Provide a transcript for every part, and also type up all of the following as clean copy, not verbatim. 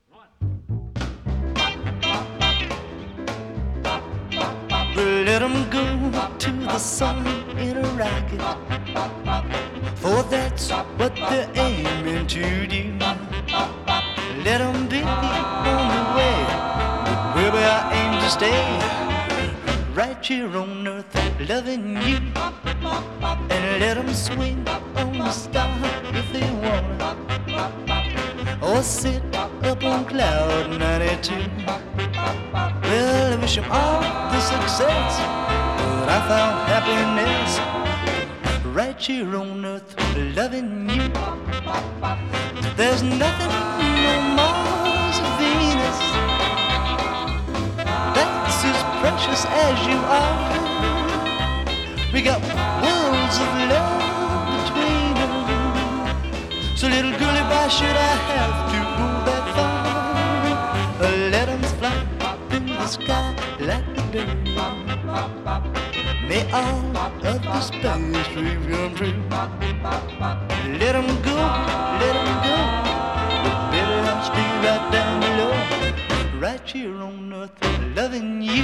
Let 'em go to the sun in a rocket, for that's what they're aiming to do. Let 'em be on the way, but baby, I aim to stay right here on earth, loving you. And let 'em swing on the star if they wanna, or sit up on cloud 92. Well, I wish 'em all the success, but I found happiness right here on earth, loving you. There's nothing on Mars or Venus that's as precious as you are. We got worlds of love between us, so little girlie, why should I have to go that far? Let 'em fly through the sky like the birds. May all of the space dreams come true. Let 'em go, let 'em go, but baby, I'll stay right down below, right here on earth, loving you.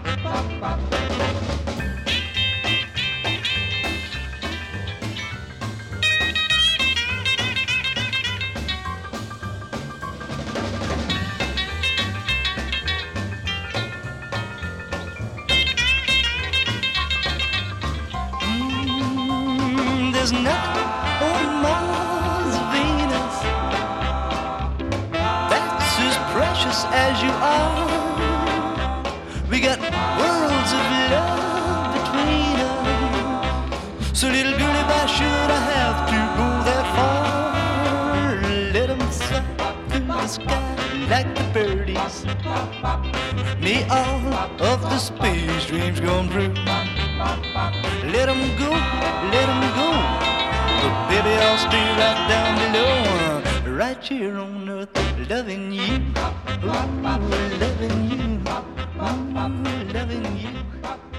There's nothing on Mars or Venus that's as precious as you are. We got worlds of love between us, so little girlie, why should I have to go that far? Let 'em fly through the sky like the birdies. May all of the space dreams come true. Let 'em go, let 'em go, but baby, I'll stay right down below, right here on earth, loving you. Ooh, loving you. Ooh, loving you.